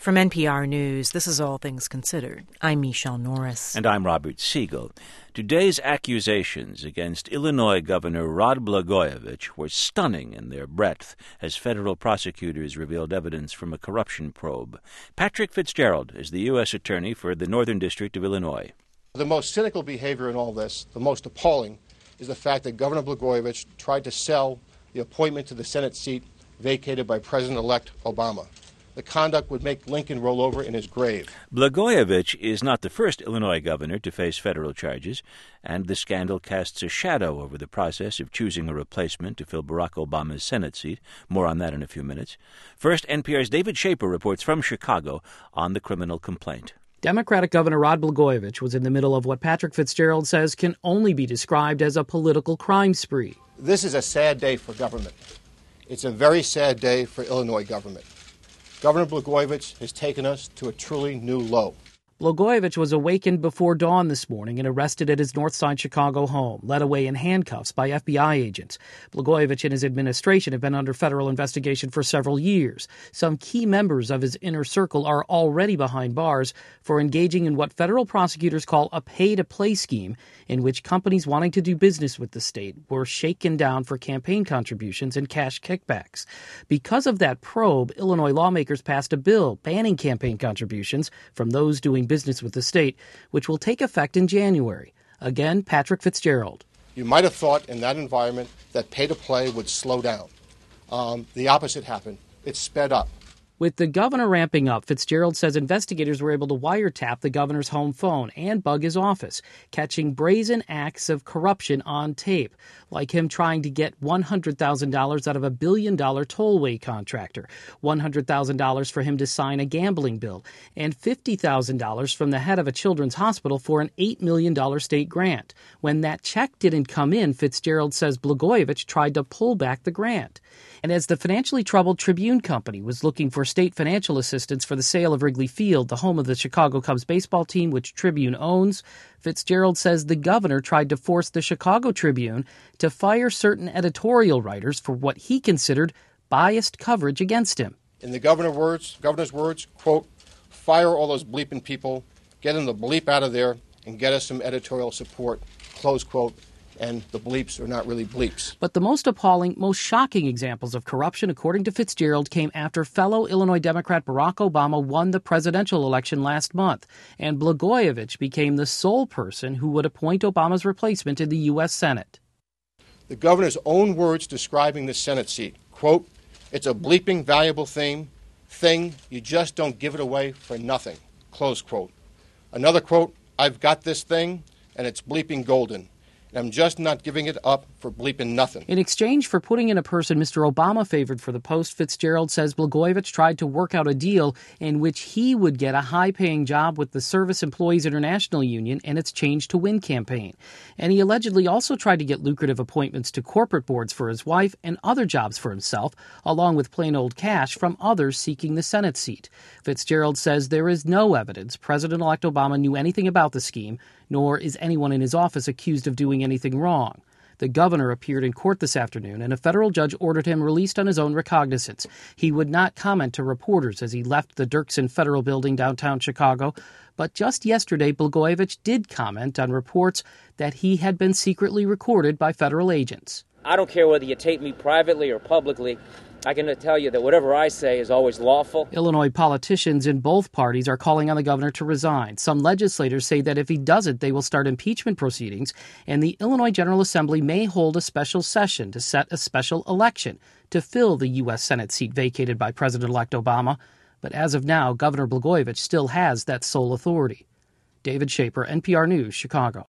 From NPR News, this is All Things Considered. I'm Michelle Norris. And I'm Robert Siegel. Today's accusations against Illinois Governor Rod Blagojevich were stunning in their breadth as federal prosecutors revealed evidence from a corruption probe. Patrick Fitzgerald is the U.S. Attorney for the Northern District of Illinois. The most cynical behavior in all this, the most appalling, is the fact that Governor Blagojevich tried to sell the appointment to the Senate seat vacated by President-elect Obama. The conduct would make Lincoln roll over in his grave. Blagojevich is not the first Illinois governor to face federal charges, and the scandal casts a shadow over the process of choosing a replacement to fill Barack Obama's Senate seat. More on that in a few minutes. First, NPR's David Schaper reports from Chicago on the criminal complaint. Democratic Governor Rod Blagojevich was in the middle of what Patrick Fitzgerald says can only be described as a political crime spree. This is a sad day for government. It's a very sad day for Illinois government. Governor Blagojevich has taken us to a truly new low. Blagojevich was awakened before dawn this morning and arrested at his Northside Chicago home, led away in handcuffs by FBI agents. Blagojevich and his administration have been under federal investigation for several years. Some key members of his inner circle are already behind bars for engaging in what federal prosecutors call a pay-to-play scheme, in which companies wanting to do business with the state were shaken down for campaign contributions and cash kickbacks. Because of that probe, Illinois lawmakers passed a bill banning campaign contributions from those doing business with the state, which will take effect in January. Again, Patrick Fitzgerald. You might have thought in that environment that pay-to-play would slow down. The opposite happened. It sped up. With the governor ramping up, Fitzgerald says investigators were able to wiretap the governor's home phone and bug his office, catching brazen acts of corruption on tape, like him trying to get $100,000 out of a billion-dollar tollway contractor, $100,000 for him to sign a gambling bill, and $50,000 from the head of a children's hospital for an $8 million state grant. When that check didn't come in, Fitzgerald says Blagojevich tried to pull back the grant. And as the financially troubled Tribune Company was looking for state financial assistance for the sale of Wrigley Field, the home of the Chicago Cubs baseball team, which Tribune owns, Fitzgerald says the governor tried to force the Chicago Tribune to fire certain editorial writers for what he considered biased coverage against him. In the governor's words, quote, fire all those bleeping people, get them the bleep out of there, and get us some editorial support, close quote. And the bleeps are not really bleeps. But the most appalling, most shocking examples of corruption, according to Fitzgerald, came after fellow Illinois Democrat Barack Obama won the presidential election last month, and Blagojevich became the sole person who would appoint Obama's replacement in the U.S. Senate. The governor's own words describing the Senate seat, quote, it's a bleeping valuable thing, you just don't give it away for nothing, close quote. Another quote, I've got this thing, and it's bleeping golden. I'm just not giving it up for bleeping nothing. In exchange for putting in a person Mr. Obama favored for the post, Fitzgerald says Blagojevich tried to work out a deal in which he would get a high-paying job with the Service Employees International Union and its Change to Win campaign. And he allegedly also tried to get lucrative appointments to corporate boards for his wife and other jobs for himself, along with plain old cash from others seeking the Senate seat. Fitzgerald says there is no evidence President-elect Obama knew anything about the scheme, nor is anyone in his office accused of doing anything wrong. The governor appeared in court this afternoon, and a federal judge ordered him released on his own recognizance. He would not comment to reporters as he left the Dirksen Federal Building downtown Chicago, but just yesterday Blagojevich did comment on reports that he had been secretly recorded by federal agents. I don't care whether you tape me privately or publicly. I can tell you that whatever I say is always lawful. Illinois politicians in both parties are calling on the governor to resign. Some legislators say that if he doesn't, they will start impeachment proceedings, and the Illinois General Assembly may hold a special session to set a special election to fill the U.S. Senate seat vacated by President-elect Obama. But as of now, Governor Blagojevich still has that sole authority. David Schaper, NPR News, Chicago.